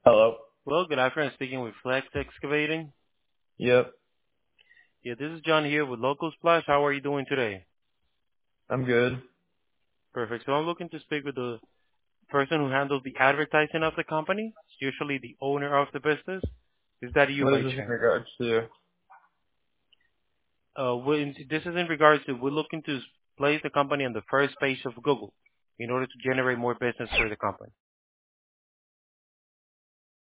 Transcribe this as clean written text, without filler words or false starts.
Hello. Well, good afternoon. Speaking with Flex Excavating. Yep, Yeah, this is John here with Local Splash. How are you doing today? I'm good. Perfect. So I'm looking to speak with the person who handles the advertising of the company. It's usually the owner of the business. Is that you What by is this in chance? regards to? This is in regards to we're looking to place the company on the first page of Google in order to generate more business for the company.